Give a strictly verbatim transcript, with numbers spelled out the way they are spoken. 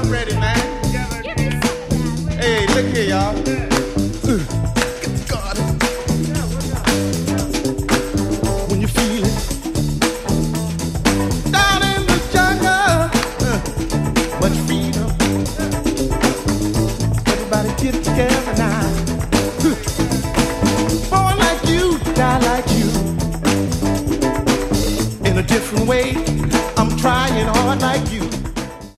ready, man. Hey, look here, y'all. God. When you feel it down in the jungle, uh, much freedom. Everybody get together now. Born like you, die like you. In a different way, I'm trying hard like you.